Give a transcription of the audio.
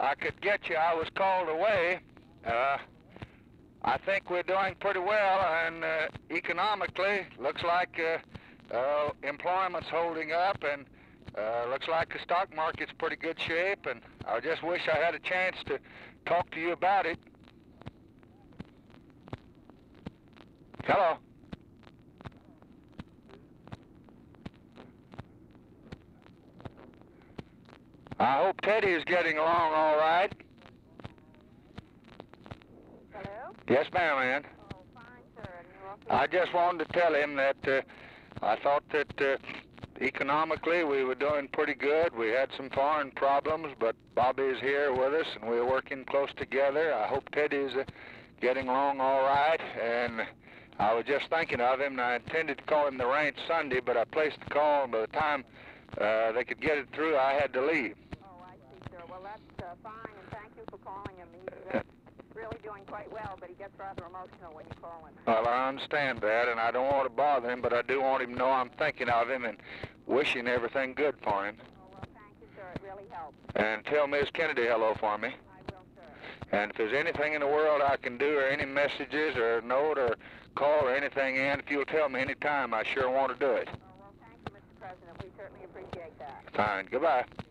I could get you. I was called away. I think we're doing pretty well, and economically, looks like employment's holding up, and looks like the stock market's pretty good shape, and I just wish I had a chance to talk to you about it. Hello? I hope Teddy is getting along all right. Hello? Yes, ma'am, Ann. Oh, fine, sir. And you're awfully... I just wanted to tell him that I thought that economically we were doing pretty good. We had some foreign problems, but Bobby is here with us, and we're working close together. I hope Teddy is getting along all right, and I was just thinking of him, and I intended to call him the ranch Sunday, but I placed the call, and by the time they could get it through, I had to leave. Oh, I see, sir. Well, that's fine, and thank you for calling him. He's really doing quite well, but he gets rather emotional when you call him. Well, I understand that, and I don't want to bother him, but I do want him to know I'm thinking of him and wishing everything good for him. Oh, well, thank you, sir. It really helps. And tell Miss Kennedy hello for me. I will, sir. And if there's anything in the world I can do, or any messages, or a note, or call, or anything, Ann, if you'll tell me any time, I sure want to do it. Oh, well, thank you, Mr. President. We certainly appreciate that. Fine. Goodbye.